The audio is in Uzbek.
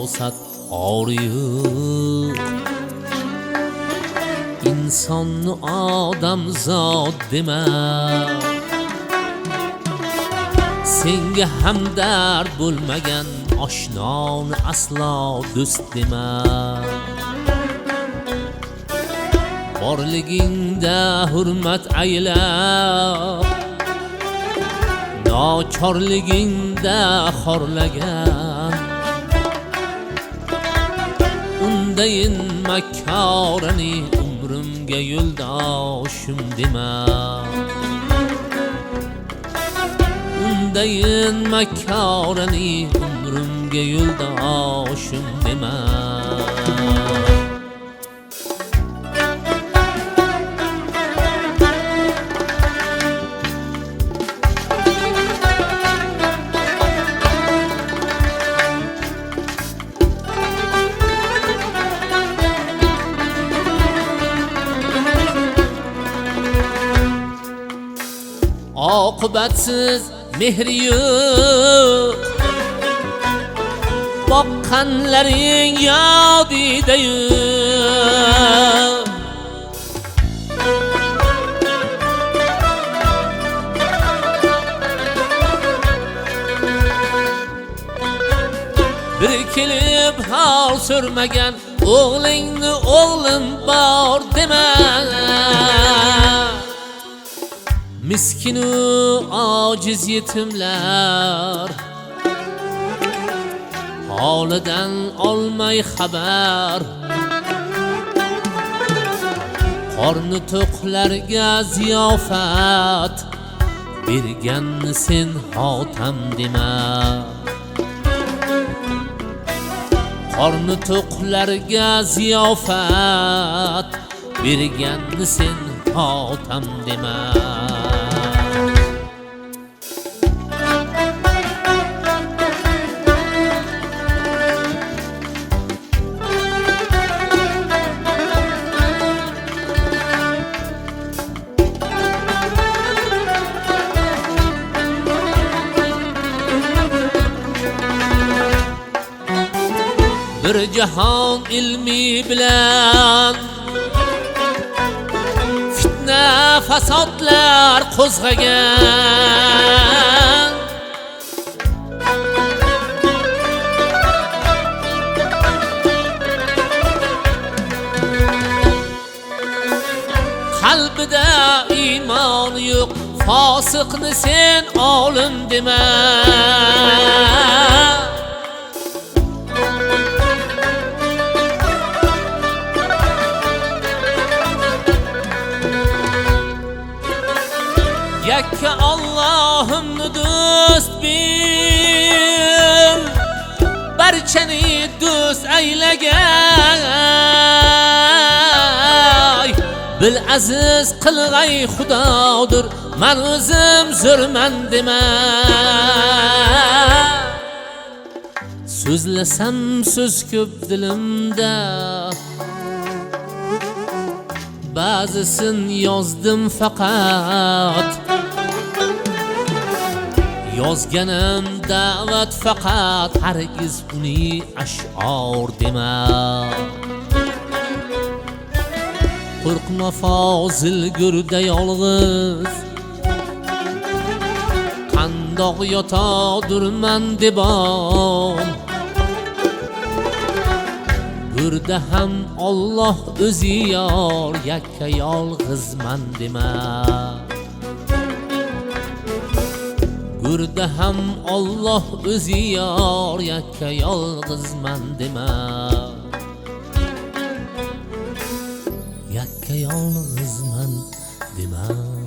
farosat oriyuq. İnsonni odamzod dema, senga hamdard bo'lmagan oshnoni aslo do'st dema. Borligingda hurmat aylab, nochorligingda xorlagan, undayin makkorani umrimga yo'ldoshim dema. Undayin makkorani umrimga yo'ldoshim dema. Oqibatsiz mehri yo'q, boqqanlaring yodida yo'q. Bir kelib hol so'rmagan o'g'lingni o'g'lim bor dema. Miskinu ojiz yetimlar holidan olmay xabar, qorni to'qlarga ziyofat berganni sen hotam dema. Qorni to'qlarga ziyofat berganni sen hotam dema. Bir jahon ilmi bilan fitna fasodlar qo'zg'agan, qalbida iymon yo'q fosiqni sen olim dema. Yakka Allohimni do'st bil, barchani do'st aylagay. Bil aziz qilg'ay Xudodir, men o'zim zo'rman dema. So'zlasam so'z ko'p dilimda, ba'zisin yozdim faqat. Yozganim da'vat faqat, hargiz uni ash'or dema. Qo'rqma fozil go'rda yolg'iz, qandoq yotodurman debom. Go'rda ham Alloh o'zi yor, yakka yolg'izman dema. Go'rda ham Alloh o'zi yor, yakka yolg'izman dema. Yakka yolg'izman dema.